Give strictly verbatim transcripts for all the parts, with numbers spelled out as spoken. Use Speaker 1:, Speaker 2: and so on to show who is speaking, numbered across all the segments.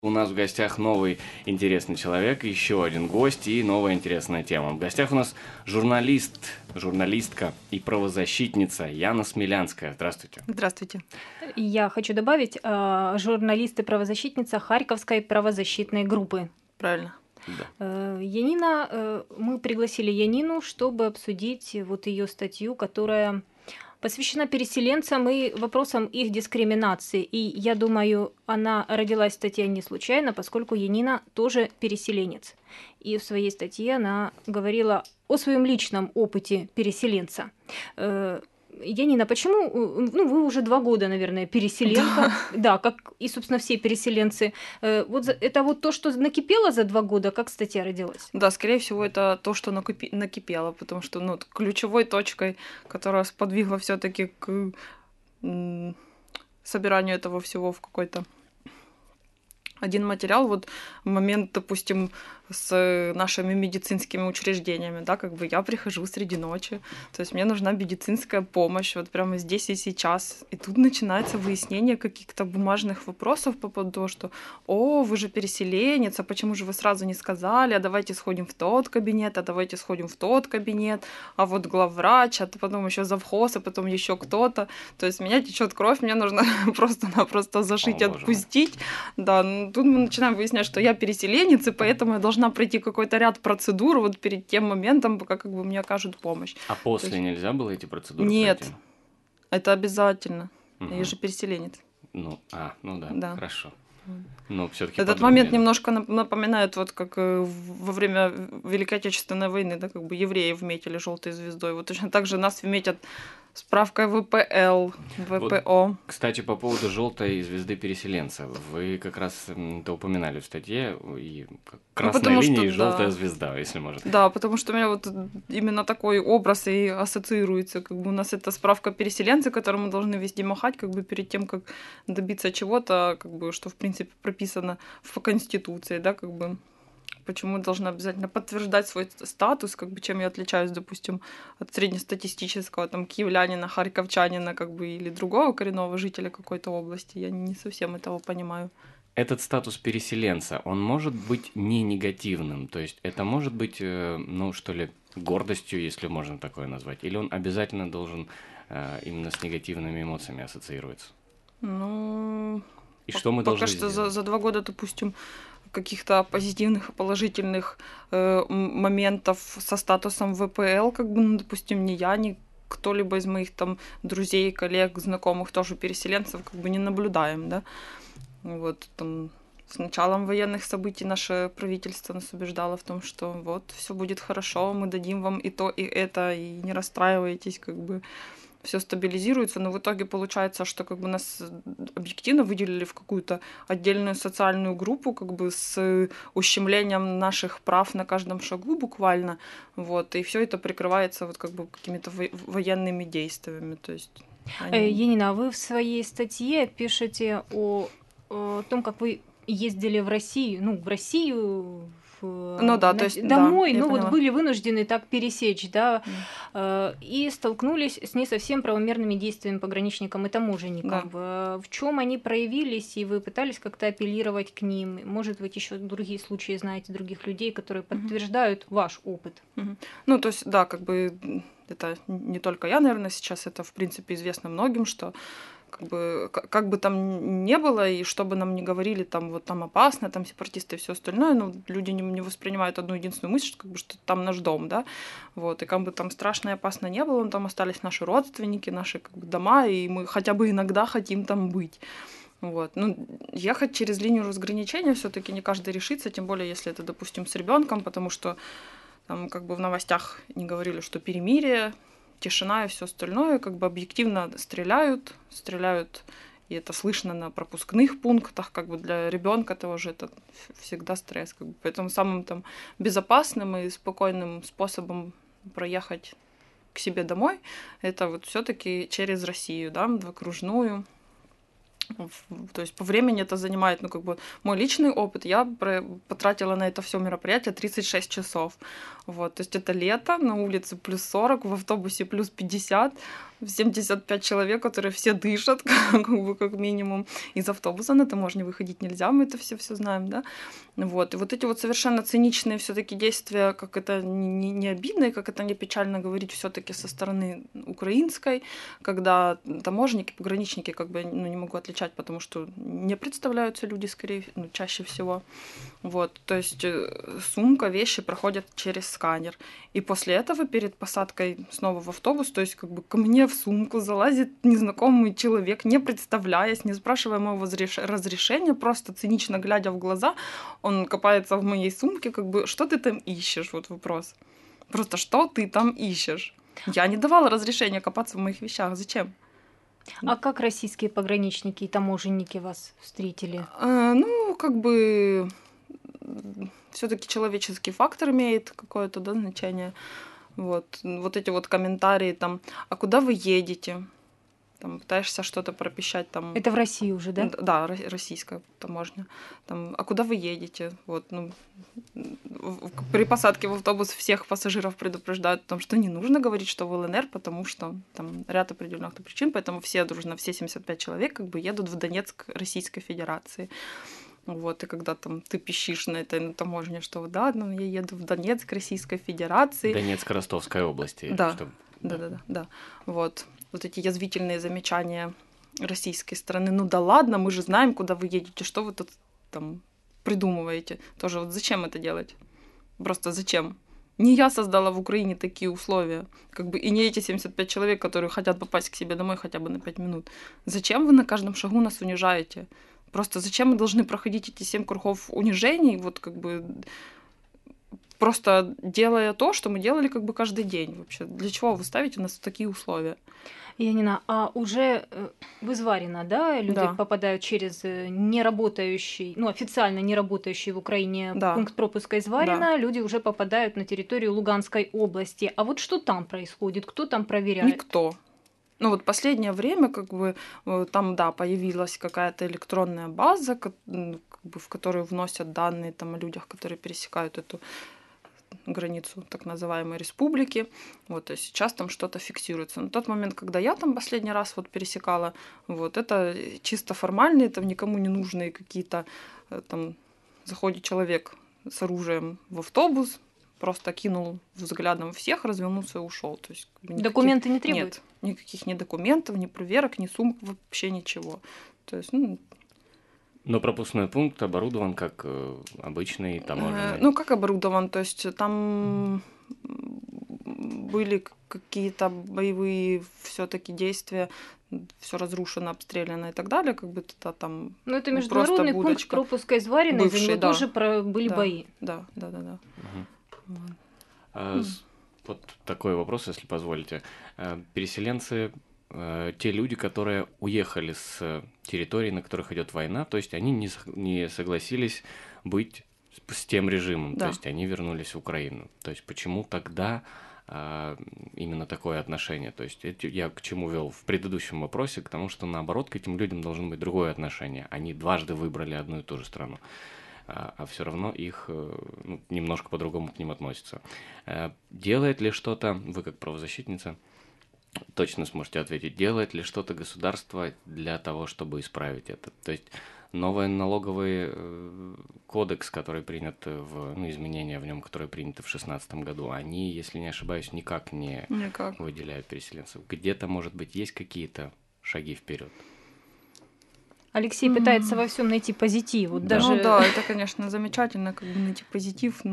Speaker 1: У нас в гостях новый интересный человек, еще один гость и новая интересная тема. В гостях у нас журналист, журналистка и правозащитница Яна Смелянская. Здравствуйте.
Speaker 2: Здравствуйте.
Speaker 3: Я хочу добавить, э, журналист и правозащитница Харьковской правозащитной группы.
Speaker 2: Правильно.
Speaker 1: Да.
Speaker 3: Э, Янина, э, мы пригласили Янину, чтобы обсудить вот ее статью, которая посвящена переселенцам и вопросам их дискриминации. И я думаю, она родилась статья не случайно, поскольку Янина тоже переселенец. И в своей статье она говорила о своем личном опыте переселенца. Э, Янина, почему, ну, вы уже два года, наверное, переселенка, да, да, как и, собственно, все переселенцы. Э, Вот за- это вот то, что накипело за два года, как статья родилась?
Speaker 2: Да, скорее всего, это то, что накипи- накипело, потому что ну, ключевой точкой, которая сподвигла все таки к м, собиранию этого всего в какой-то один материал, вот момент, допустим, с нашими медицинскими учреждениями, да, как бы я прихожу среди ночи, то есть мне нужна медицинская помощь вот прямо здесь и сейчас, и тут начинается выяснение каких-то бумажных вопросов по поводу того, что «О, вы же переселенец, а почему же вы сразу не сказали, а давайте сходим в тот кабинет, а давайте сходим в тот кабинет, а вот главврач, а потом еще завхоз, а потом еще кто-то». То есть меня течет кровь, мне нужно просто-напросто зашить,
Speaker 1: О, боже мой.
Speaker 2: отпустить. Да, ну, тут мы начинаем выяснять, что я переселенец, и поэтому я должна пройти какой-то ряд процедур вот перед тем моментом, пока как бы мне окажут помощь.
Speaker 1: А после
Speaker 2: есть-
Speaker 1: нельзя было эти процедуры
Speaker 2: Нет.
Speaker 1: пройти?
Speaker 2: Это обязательно.
Speaker 1: Мгм.
Speaker 2: Я же переселенец.
Speaker 1: Ну, а, ну да,
Speaker 2: Да.
Speaker 1: хорошо. Ну, все-таки
Speaker 2: Этот момент немножко нап- напоминает, вот как э, в- во время Великой Отечественной войны, да, как бы евреев метили желтой звездой. Вот точно так же нас метят справкой вэ пэ эл, вэ пэ о.
Speaker 1: Кстати, по поводу желтой звезды переселенца, вы как раз м, это упоминали в статье, и как красная
Speaker 2: потому что,
Speaker 1: линия и желтая
Speaker 2: да.
Speaker 1: звезда, если можно.
Speaker 2: Да, потому что у меня вот именно такой образ и ассоциируется. Как бы у нас это справка переселенца, которую мы должны везде махать, как бы перед тем, как добиться чего-то, как бы, что в принципе прописано в Конституции, да, как бы. Почему я должна обязательно подтверждать свой статус, как бы чем я отличаюсь, допустим, от среднестатистического там киевлянина, харьковчанина, как бы, или другого коренного жителя какой-то области. Я не совсем этого понимаю.
Speaker 1: Этот статус переселенца, он может быть не негативным, то есть это может быть, э, ну что ли, гордостью, если можно такое назвать, или он обязательно должен э, именно с негативными эмоциями ассоциироваться?
Speaker 2: Ну,
Speaker 1: И что мы
Speaker 2: пока
Speaker 1: должны
Speaker 2: что за,
Speaker 1: сделать?
Speaker 2: за два года, допустим, каких-то позитивных и положительных э, м- моментов со статусом вэ пэ эл, как бы, ну, допустим, ни я, ни кто-либо из моих там друзей, коллег, знакомых, тоже переселенцев, как бы не наблюдаем, да. Вот там с началом военных событий наше правительство нас убеждало в том, что вот все будет хорошо, мы дадим вам и то, и это, и не расстраивайтесь, как бы все стабилизируется, но в итоге получается, что как бы нас объективно выделили в какую-то отдельную социальную группу, как бы с ущемлением наших прав на каждом шагу буквально, вот, и все это прикрывается вот как бы какими-то во- военными действиями, то есть.
Speaker 3: Э,
Speaker 2: они-
Speaker 3: Янина, вы в своей статье пишете о, о том, как вы ездили в Россию, ну, в Россию, в,
Speaker 2: Ну да,
Speaker 3: на-
Speaker 2: то есть, да,
Speaker 3: домой,
Speaker 2: я
Speaker 3: ну вот
Speaker 2: поняла.
Speaker 3: были вынуждены так пересечь, да, э, и столкнулись с не совсем правомерными действиями пограничникам и таможенникам.
Speaker 2: Да.
Speaker 3: Э, В чем они проявились, и вы пытались как-то апеллировать к ним? Может быть, еще другие случаи знаете других людей, которые подтверждают ваш опыт?
Speaker 2: Мгм. Ну, то есть, да, как бы м, это не только я, наверное, сейчас это, в принципе, известно многим, что как бы, к- как бы там ни было, и что бы нам ни говорили, там вот там опасно, там сепаратисты и все остальное, ну, люди не, не воспринимают одну единственную мысль, что, как бы, что там наш дом, да, вот, и как бы там страшно и опасно не было, но там остались наши родственники, наши как бы, дома, и мы хотя бы иногда хотим там быть. Вот. Ну, ехать через линию разграничения все-таки не каждый решится, тем более, если это, допустим, с ребенком, потому что там как бы в новостях не говорили, что перемирие, тишина и все остальное, как бы объективно стреляют, стреляют, и это слышно на пропускных пунктах, как бы для ребенка тоже это всегда стресс, как бы. Поэтому самым там безопасным и спокойным способом проехать к себе домой это вот все-таки через Россию, да, в окружную. То есть по времени это занимает, ну, как бы, мой личный опыт. Я про- потратила на это все мероприятие тридцать шесть часов. Вот, то есть это лето, на улице плюс сорок, в автобусе плюс пятьдесят, семьдесят пять человек, которые все дышат, как бы, как минимум. Из автобуса на таможне выходить нельзя, мы это все все знаем, да. Вот. И вот эти вот совершенно циничные все-таки действия, как это не, не обидно и как это не печально говорить все-таки со стороны украинской, когда таможенники, пограничники, как бы, ну, не могу отличать, потому что не представляются люди, скорее, ну, чаще всего. Вот. То есть сумка, вещи проходят через сканер. И после этого перед посадкой снова в автобус, то есть как бы ко мне в сумку залазит незнакомый человек, не представляясь, не спрашивая моего разрешения, просто цинично глядя в глаза, он копается в моей сумке, как бы, что ты там ищешь? Вот вопрос. Просто что ты там ищешь? Я не давала разрешения копаться в моих вещах. Зачем?
Speaker 3: А как российские пограничники и таможенники вас встретили?
Speaker 2: А, ну, как бы все-таки человеческий фактор имеет какое-то, да, значение. Вот. Вот эти вот комментарии там, а куда вы едете? Там пытаешься что-то пропищать там.
Speaker 3: Это в России уже, да?
Speaker 2: Да, российская таможня. Там, а куда вы едете? Вот, ну, при посадке в автобус всех пассажиров предупреждают о том, что не нужно говорить, что в ЛНР, потому что там ряд определенных причин, поэтому все дружно, все семьдесят пять человек как бы едут в Донецк Российской Федерации. Вот, и когда там ты пищишь на этой таможне, что да, ну, я еду в Донецк Российской Федерации.
Speaker 1: Донецк Ростовской области.
Speaker 2: Да,
Speaker 1: чтобы...
Speaker 2: да, да, да, да. Вот. Вот эти язвительные замечания российской стороны. Ну да ладно, мы же знаем, куда вы едете, что вы тут там придумываете. Тоже вот зачем это делать? Просто зачем? Не я создала в Украине такие условия, как бы, и не эти семьдесят пять человек, которые хотят попасть к себе домой хотя бы на пять минут. Зачем вы на каждом шагу нас унижаете? Просто зачем мы должны проходить эти семь кругов унижений, вот как бы просто делая то, что мы делали как бы каждый день вообще? Для чего вы ставите нас в такие условия?
Speaker 3: Янина, а уже в Изварино, да, люди
Speaker 2: Да.
Speaker 3: попадают через неработающий, ну, официально не работающий в Украине
Speaker 2: Да.
Speaker 3: пункт пропуска Изварино,
Speaker 2: Да.
Speaker 3: люди уже попадают на территорию Луганской области. А вот что там происходит? Кто там проверяет?
Speaker 2: Никто. Ну вот последнее время как бы там, да, появилась какая-то электронная база, как бы, в которую вносят данные там, о людях, которые пересекают эту границу так называемой республики. Вот, то есть сейчас там что-то фиксируется. На тот момент, когда я там последний раз вот пересекала, вот, это чисто формальные, там никому не нужные какие-то, там, заходит человек с оружием в автобус, просто кинул взглядом всех, развернулся и ушел. То есть, никаких...
Speaker 3: Документы не требуют?
Speaker 2: Нет, никаких ни документов, ни проверок, ни сумок, вообще ничего. То есть, ну...
Speaker 1: Но пропускной пункт оборудован как э, обычный таможенный.
Speaker 2: Ну, как оборудован? То есть там были какие-то боевые все-таки действия, все разрушено, обстреляно и так далее, как бы это там.
Speaker 3: Ну, это международный пункт пропуска Изварино, из-за него
Speaker 2: да.
Speaker 3: тоже про... были
Speaker 2: да,
Speaker 3: бои.
Speaker 2: Да, да, да, да.
Speaker 1: Угу. Вот. А, mm. Вот такой вопрос, если позволите. Переселенцы, те люди, которые уехали с территорий, на которых идет война, то есть они не, не согласились быть с тем режимом,
Speaker 2: да.
Speaker 1: то есть они вернулись в Украину. То есть почему тогда а, именно такое отношение? То есть это я к чему вел в предыдущем вопросе, к тому, что наоборот к этим людям должно быть другое отношение. Они дважды выбрали одну и ту же страну, а, а все равно их ну, немножко по-другому к ним относятся. Делает ли что-то, вы как правозащитница, точно сможете ответить, делает ли что-то государство для того, чтобы исправить это? То есть новый налоговый э, кодекс, который принят в, ну, изменения в нем, которые приняты в две тысячи шестнадцатом году, они, если не ошибаюсь, никак не
Speaker 2: никак.
Speaker 1: выделяют переселенцев. Где-то, может быть, есть какие-то шаги вперед?
Speaker 3: Алексей mm. пытается во всем найти позитив. Вот
Speaker 2: да.
Speaker 3: даже...
Speaker 2: Ну да, это, конечно, замечательно, как бы найти позитив.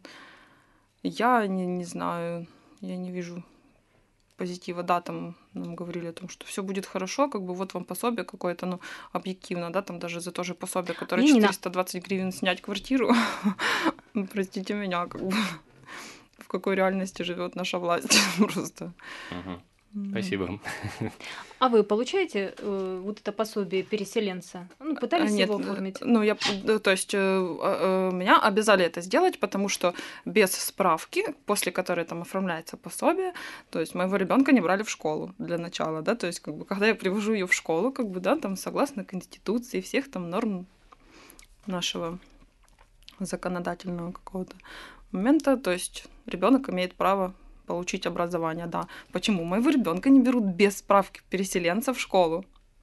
Speaker 2: Я не, не знаю, я не вижу позитива, да, там нам говорили о том, что все будет хорошо, как бы вот вам пособие какое-то, ну, объективно, да, там даже за то же пособие, которое
Speaker 3: Янина.
Speaker 2: четыреста двадцать гривен снять квартиру, простите меня, как бы, в какой реальности живет наша власть просто.
Speaker 1: Спасибо.
Speaker 3: А вы получаете э, вот это пособие переселенца? Ну, пытались
Speaker 2: Нет,
Speaker 3: его оформить?
Speaker 2: Ну, я, то есть э, э, меня обязали это сделать, потому что без справки, после которой там оформляется пособие, то есть моего ребенка не брали в школу для начала, да, то есть как бы когда я привожу ее в школу, как бы, да, там согласно Конституции, всех там норм нашего законодательного какого-то, момента, то есть ребенок имеет право получить образование, да. Почему моего ребенка не берут без справки переселенца в школу?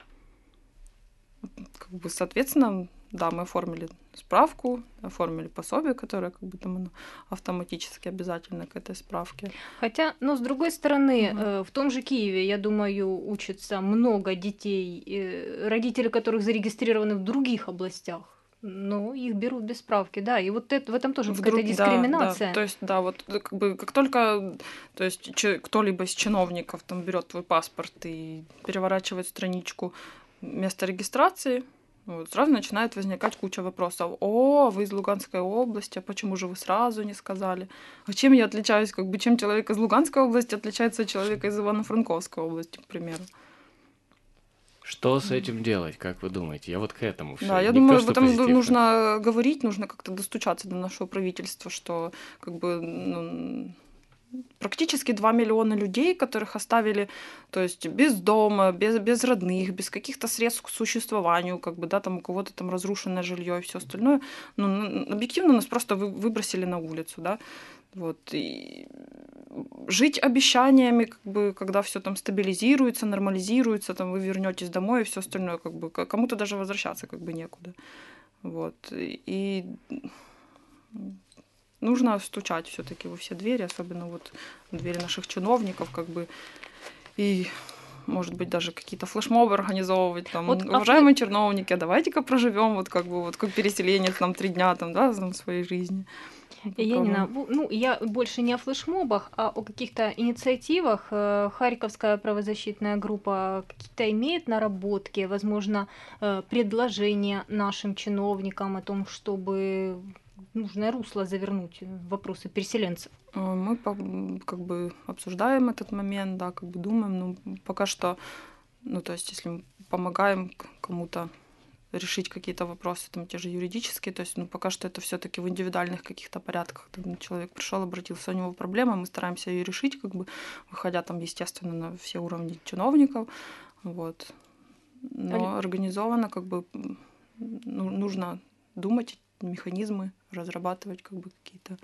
Speaker 2: Как бы, соответственно, да, мы оформили справку, оформили пособие, которое как бы там оно автоматически обязательно к этой справке.
Speaker 3: Хотя, но с другой стороны,
Speaker 2: Мгм.
Speaker 3: э, в том же Киеве, я думаю, учатся много детей, э, родители которых зарегистрированы в других областях, но их берут без справки, да, и вот это, в этом тоже какая-то
Speaker 2: Вдруг, да, да,
Speaker 3: дискриминация.
Speaker 2: то есть, да, вот э, как бы как только, то есть че- кто-либо из чиновников там берет твой паспорт и переворачивает страничку места регистрации, вот, сразу начинает возникать куча вопросов. О, вы из Луганской области, а почему же вы сразу не сказали? А чем я отличаюсь, как бы, чем человек из Луганской области отличается от человека из Ивано-Франковской области, к примеру?
Speaker 1: Что с этим делать, как вы думаете? Я вот к этому все.
Speaker 2: Да, я
Speaker 1: Не
Speaker 2: думаю,
Speaker 1: то,
Speaker 2: об
Speaker 1: что
Speaker 2: этом
Speaker 1: позитивно.
Speaker 2: нужно говорить, нужно как-то достучаться до нашего правительства, что как бы ну, практически два миллиона людей, которых оставили, то есть без дома, без, без родных, без каких-то средств к существованию, как бы, да, там у кого-то там разрушенное жилье и все остальное, ну, н- объективно нас просто вы- выбросили на улицу, да, вот, и жить обещаниями, как бы, когда все там стабилизируется, нормализируется, там вы вернетесь домой и все остальное, как бы, к- кому-то даже возвращаться как бы некуда, вот, и нужно стучать все-таки во все двери, особенно вот в двери наших чиновников, как бы, и, может быть, даже какие-то флешмобы организовывать, там,
Speaker 3: Вот, а
Speaker 2: уважаемые чиновники, а давайте-ка проживем вот как бы вот как переселенец нам три дня там, да, там, своей жизни.
Speaker 3: Янина,
Speaker 2: Попробуем.
Speaker 3: бу- ну, я больше не о флешмобах, а о каких-то инициативах. Э, Харьковская правозащитная группа какие-то имеет наработки, возможно, э, предложения нашим чиновникам о том, чтобы в нужное русло завернуть в вопросы переселенцев.
Speaker 2: Э, Мы по- как бы обсуждаем этот момент, да, как бы думаем, но пока что, ну, то есть, если мы помогаем к- кому-то решить какие-то вопросы, там, те же юридические, то есть, ну, пока что это все таки в индивидуальных каких-то порядках. Там человек пришел, обратился, у него проблема, мы стараемся ее решить, как бы, выходя там, естественно, на все уровни чиновников, вот.
Speaker 3: А лю-
Speaker 2: Но организованно, как бы, м, ну, нужно думать, механизмы разрабатывать, как бы, какие-то.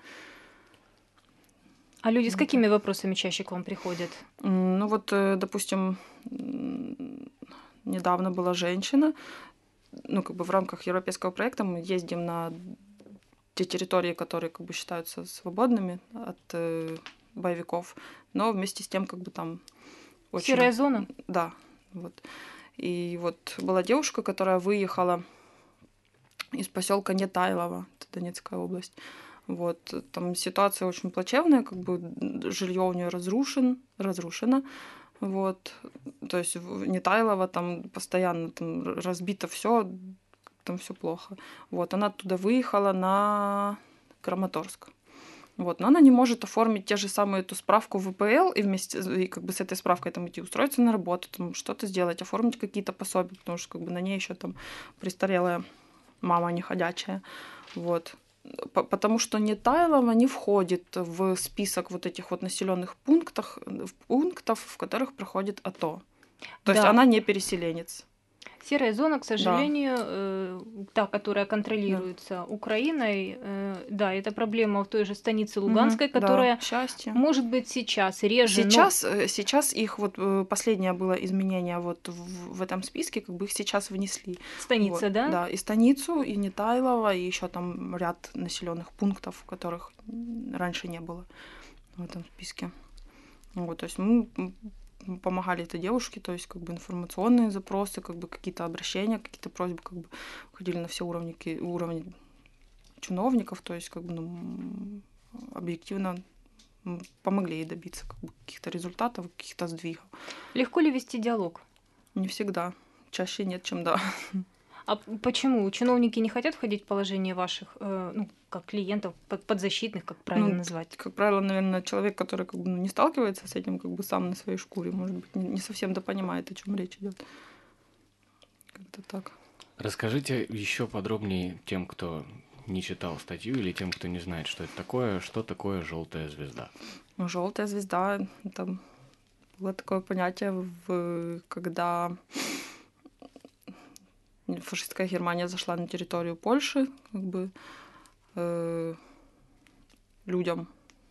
Speaker 3: А люди с
Speaker 2: Ну,
Speaker 3: какими вопросами чаще к вам приходят?
Speaker 2: М, Ну вот, э, допустим, м, недавно была женщина, ну, как бы в рамках европейского проекта мы ездим на те территории, которые как бы считаются свободными от э, боевиков, но вместе с тем как бы там очень...
Speaker 3: Серая зона?
Speaker 2: Да, вот. И вот была девушка, которая выехала из поселка Нетайлово, это Донецкая область. Вот, там ситуация очень плачевная, как бы жилье у нее разрушен, разрушено. Вот, то есть в Нетайлово там постоянно там разбито все, там все плохо. Вот, она оттуда выехала на Краматорск. Вот, но она не может оформить те же самые эту справку в ВПЛ и вместе и как бы с этой справкой там идти устроиться на работу, там что-то сделать, оформить какие-то пособия, потому что как бы на ней еще там престарелая мама неходячая. Вот. П- Потому что Нетайлово не входит в список вот этих вот населенных пунктов, в пунктов, в которых проходит АТО. То есть
Speaker 3: Да.
Speaker 2: она не переселенец.
Speaker 3: Серая зона, к
Speaker 2: Да,
Speaker 3: сожалению, э, та, которая
Speaker 2: да.
Speaker 3: контролируется Украиной, э, да, это проблема в той же станице
Speaker 2: Мгм,
Speaker 3: Луганской,
Speaker 2: да,
Speaker 3: которая,
Speaker 2: счастье.
Speaker 3: может быть, сейчас реже, но
Speaker 2: Сейчас, э, сейчас их вот э, последнее было изменение вот в, в этом списке, как бы их сейчас внесли. Вот,
Speaker 3: станица, да?
Speaker 2: да, и станицу, и Нетайлово, и еще там ряд населенных пунктов, которых м, раньше не было в этом списке. Вот, то есть мы м, м, помогали этой девушке, то есть как бы информационные запросы, как бы какие-то обращения, какие-то просьбы, как бы ходили на все уровни, ки- уровни чиновников, то есть как бы ну, м, объективно м, помогли ей добиться как бы, каких-то результатов, каких-то сдвигов.
Speaker 3: Легко ли вести диалог?
Speaker 2: Не всегда. Чаще нет, чем да.
Speaker 3: А п- почему? Чиновники не хотят входить в положение ваших, э, ну, как клиентов, под- подзащитных, как правильно
Speaker 2: Ну,
Speaker 3: назвать?
Speaker 2: как правило, наверное, человек, который как бы, ну, не сталкивается с этим как бы сам на своей шкуре, может быть, не, не совсем да понимает, о чем речь идет. Как-то так.
Speaker 1: Расскажите еще подробнее тем, кто не читал статью, или тем, кто не знает, что это такое, что такое желтая звезда.
Speaker 2: Ну, желтая звезда, там было такое понятие, в, когда фашистская Германия зашла на территорию Польши, как бы э, людям,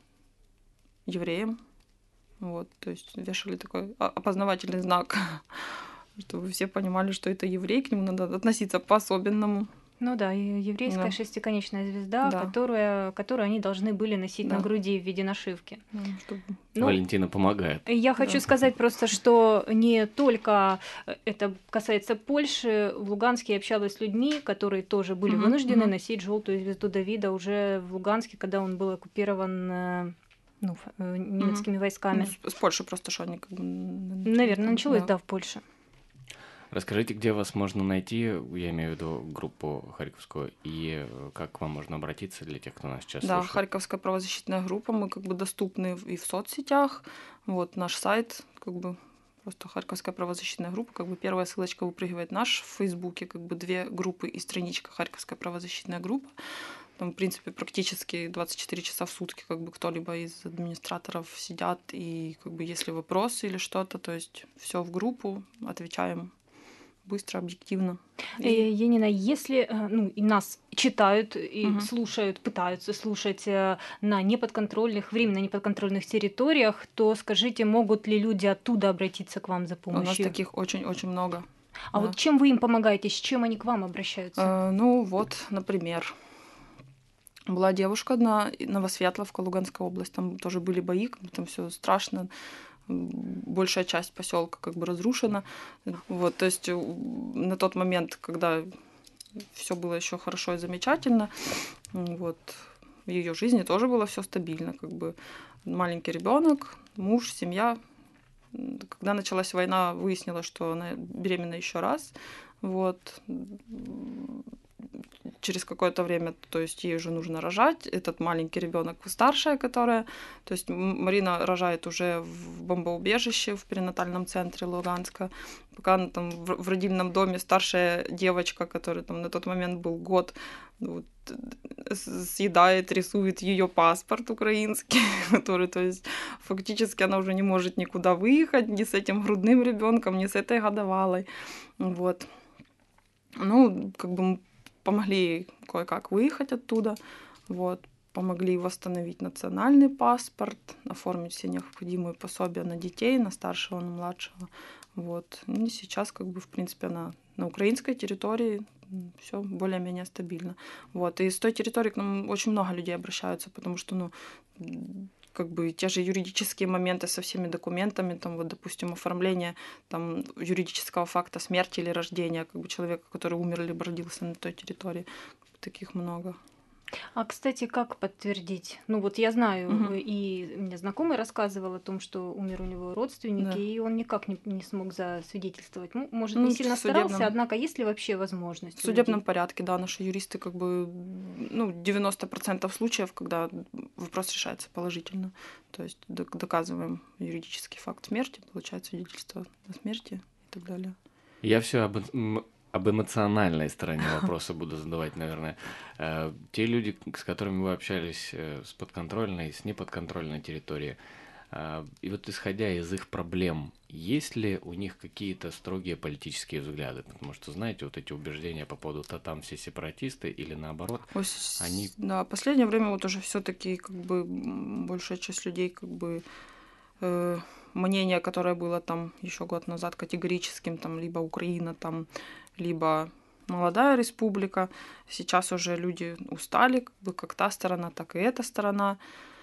Speaker 2: евреям. Вот, то есть вешали такой опознавательный знак, чтобы все понимали, что это еврей, к нему надо относиться по-особенному.
Speaker 3: Ну да, еврейская
Speaker 2: Да.
Speaker 3: шестиконечная звезда,
Speaker 2: Да.
Speaker 3: которая, которую они должны были носить
Speaker 2: Да.
Speaker 3: на груди в виде нашивки.
Speaker 2: Да, чтобы...
Speaker 3: Ну,
Speaker 1: Валентина помогает.
Speaker 3: Я хочу
Speaker 2: Да.
Speaker 3: сказать просто, что не только это касается Польши. В Луганске я общалась с людьми, которые тоже были
Speaker 2: Мгм,
Speaker 3: вынуждены
Speaker 2: мгм.
Speaker 3: носить желтую звезду Давида уже в Луганске, когда он был оккупирован э, ну, ф- э, немецкими войсками.
Speaker 2: Ну, с, с Польши просто, что они как бы... н- н-
Speaker 3: Наверное, началось,
Speaker 2: да.
Speaker 3: да, в Польше.
Speaker 1: Расскажите, где вас можно найти, я имею в виду группу Харьковскую, и э, как к вам можно обратиться для тех, кто нас сейчас
Speaker 2: Да,
Speaker 1: слушает?
Speaker 2: Харьковская правозащитная группа, мы как бы доступны в- и в соцсетях. Вот наш сайт, как бы просто Харьковская правозащитная группа, как бы первая ссылочка выпрыгивает наш в Фейсбуке, как бы две группы и страничка Харьковская правозащитная группа. Там, в принципе, практически двадцать четыре часа в сутки как бы кто-либо из администраторов сидят, и как бы если вопросы или что-то, то есть все в группу, отвечаем быстро, объективно.
Speaker 3: Э,
Speaker 2: И-
Speaker 3: Янина, если э, ну, и нас читают и
Speaker 2: Мгм.
Speaker 3: слушают, пытаются слушать э, на неподконтрольных, временно неподконтрольных территориях, то скажите, могут ли люди оттуда обратиться к вам за
Speaker 2: У нас
Speaker 3: помощью?
Speaker 2: таких очень-очень много.
Speaker 3: А
Speaker 2: да.
Speaker 3: вот чем вы им помогаете, с чем они к вам обращаются?
Speaker 2: Э, Ну вот, например, была девушка одна, и Новосветловка, Луганская область, там тоже были бои, как бы там все страшно, м, большая часть поселка как бы разрушена. Вот, то есть у- на тот момент, когда все было еще хорошо и замечательно, м, вот, в ее жизни тоже было все стабильно, как бы маленький ребенок, муж, семья. М, Когда началась война, выяснилось, что она беременна еще раз. Вот. М, Через какое-то время, то есть ей уже нужно рожать. Этот маленький ребенок старшая, которая, то есть М- Марина рожает уже в бомбоубежище в перинатальном центре Луганска. Пока она там в, в родильном доме, старшая девочка, которая там на тот момент был год, вот, с- съедает, рисует ее паспорт украинский, который, то есть фактически она уже не может никуда выехать ни с этим грудным ребенком, ни с этой годовалой. Вот. Ну, как бы мы помогли ей кое-как выехать оттуда, вот, помогли восстановить национальный паспорт, оформить все необходимые пособия на детей, на старшего, на младшего, вот. И сейчас, как бы, в принципе, она на украинской территории, все более-менее стабильно. Вот. И с той территории к нам очень много людей обращаются, потому что, ну, как бы те же юридические моменты со всеми документами, там вот, допустим, оформление там юридического факта смерти или рождения, как бы человека, который умер либо родился на той территории, таких много.
Speaker 3: А, кстати, как подтвердить? Ну вот я знаю,
Speaker 2: Мгм.
Speaker 3: э, и мне знакомый рассказывал о том, что умер у него родственник,
Speaker 2: Да.
Speaker 3: и он никак не, не смог засвидетельствовать. Ну, может,
Speaker 2: Ну,
Speaker 3: не
Speaker 2: в
Speaker 3: сильно старался,
Speaker 2: судебном-
Speaker 3: однако есть ли вообще возможность
Speaker 2: В
Speaker 3: у
Speaker 2: судебном
Speaker 3: людей?
Speaker 2: порядке, да, наши юристы как бы, ну, девяносто процентов случаев, когда вопрос решается положительно. То есть док- доказываем юридический факт смерти, получает свидетельство о смерти и так далее.
Speaker 1: Я все об, м, об эмоциональной стороне вопроса буду задавать, наверное. Э, Те люди, с которыми вы общались э, с подконтрольной, с неподконтрольной территории, э, и вот исходя из их проблем, есть ли у них какие-то строгие политические взгляды? Потому что, знаете, вот эти убеждения по поводу «то там все сепаратисты» или наоборот,
Speaker 2: Ой, с-
Speaker 1: они-
Speaker 2: Да, последнее время вот уже все-таки как бы м, большая часть людей как бы э, мнение, которое было там еще год назад категорическим, там либо Украина, там либо молодая республика, сейчас уже люди устали, как бы как та сторона, так и эта сторона.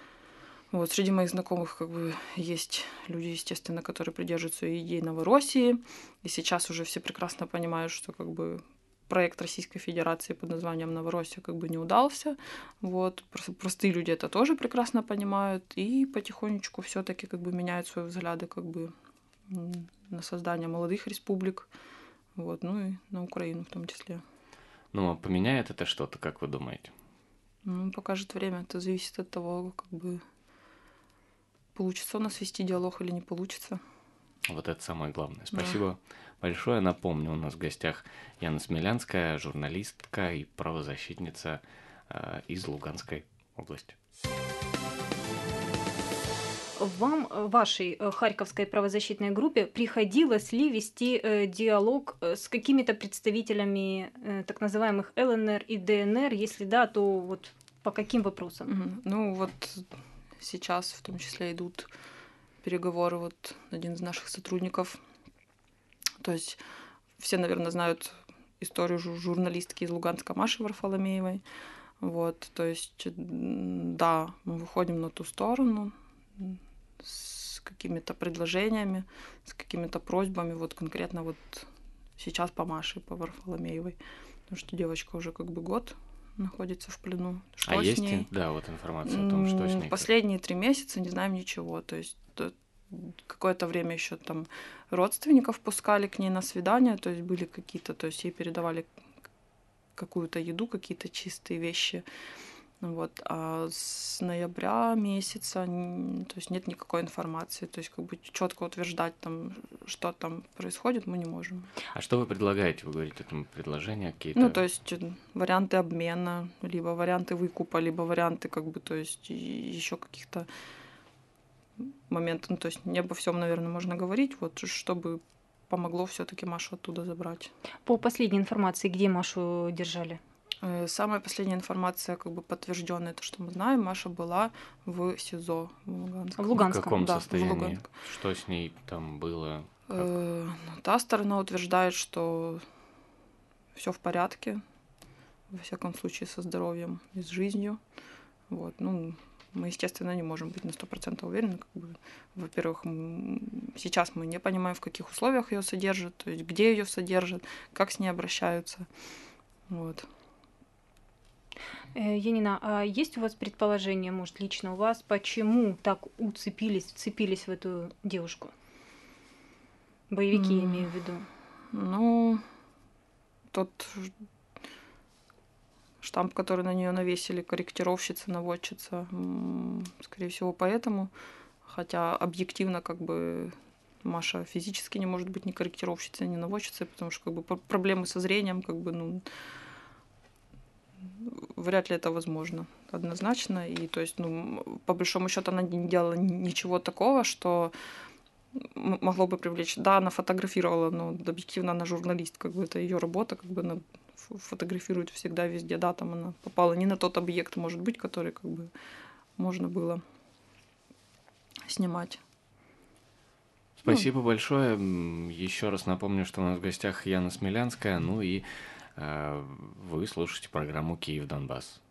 Speaker 2: Вот среди моих знакомых как бы есть люди, естественно, которые придерживаются идей Новороссии, и сейчас уже все прекрасно понимают, что как бы проект Российской Федерации под названием Новороссия как бы не удался. Вот. Просто простые люди это тоже прекрасно понимают и потихонечку все-таки как бы меняют свои взгляды как бы м, на создание молодых республик, вот, ну и на Украину в том числе.
Speaker 1: ну, а поменяет это что-то, как вы думаете?
Speaker 2: Ну, покажет время. Это зависит от того, как бы получится у нас вести диалог или не получится.
Speaker 1: Вот это самое главное. Спасибо большое. Напомню, у нас в гостях Яна Смелянская, журналистка и правозащитница э, из Луганской области.
Speaker 3: Вам, э, вашей э, Харьковской правозащитной группе, приходилось ли вести э, диалог э, с какими-то представителями э, так называемых ЛНР и ДНР? Если да, то вот По каким вопросам?
Speaker 2: Мгм. Ну, вот сейчас в том числе идут переговоры. Вот один из наших сотрудников, то есть все, наверное, знают историю жу- журналистки из Луганска Маши Варфоломеевой. Вот, то есть, м, да, мы выходим на ту сторону м, с какими-то предложениями, с какими-то просьбами, вот конкретно вот сейчас по Маше, по Варфоломеевой, потому что девочка уже как бы год находится в плену.
Speaker 1: А
Speaker 2: Что с
Speaker 1: есть,
Speaker 2: ней?
Speaker 1: да, вот информация о том, что с
Speaker 2: М,
Speaker 1: ней?
Speaker 2: Последние три месяца не знаем ничего, то есть т- какое-то время еще там родственников пускали к ней на свидания, то есть были какие-то, то есть ей передавали какую-то еду, какие-то чистые вещи. Вот. А с ноября месяца н- то есть нет никакой информации. То есть как бы четко утверждать, там, что там происходит, мы не можем.
Speaker 1: А что вы предлагаете? Вы говорите, там предложения
Speaker 2: Ну,
Speaker 1: какие-то?
Speaker 2: то есть э, варианты обмена, либо варианты выкупа, либо варианты как бы, то есть еще каких-то моментов. Ну, то есть не обо всем, наверное, можно говорить, вот, чтобы помогло все-таки Машу оттуда забрать.
Speaker 3: По последней информации, где Машу держали?
Speaker 2: Э, Самая последняя информация, как бы подтвержденная, то, что мы знаем, Маша была в СИЗО в
Speaker 3: В
Speaker 2: Луганском.
Speaker 1: В
Speaker 3: Луганском.
Speaker 1: каком
Speaker 2: Да, в
Speaker 1: состоянии?
Speaker 2: Луганск.
Speaker 1: Что с ней там было? Как?
Speaker 2: Э, ну, Та сторона утверждает, что все в порядке, во всяком случае, со здоровьем и с жизнью. Вот. Ну, мы, естественно, не можем быть на сто процентов уверены. Как бы, во-первых, м, сейчас мы не понимаем, в каких условиях ее содержат, то есть где ее содержат, как с ней обращаются. Вот.
Speaker 3: Э, Янина, а есть у вас предположение, может, лично у вас, почему так уцепились, вцепились в эту девушку? Боевики, я
Speaker 2: М,
Speaker 3: имею в виду.
Speaker 2: Ну, тот штамп, который на нее навесили, корректировщица, наводчица, м, скорее всего, поэтому. Хотя объективно, как бы, Маша физически не может быть ни корректировщицей, ни наводчицей, потому что как бы пр- проблемы со зрением, как бы, ну, вряд ли это возможно однозначно. И то есть, ну, м, по большому счету, она не делала ничего такого, что м- могло бы привлечь. Да, она фотографировала, но объективно она журналист, как бы это ее работа, как бы она ф- фотографирует всегда везде. Да, там она попала не на тот объект, может быть, который как бы можно было снимать. Ну,
Speaker 1: Спасибо большое. М, Еще раз напомню, что у нас в гостях Яна Смелянская, ну и э, вы слушаете программу «Киев Донбасс».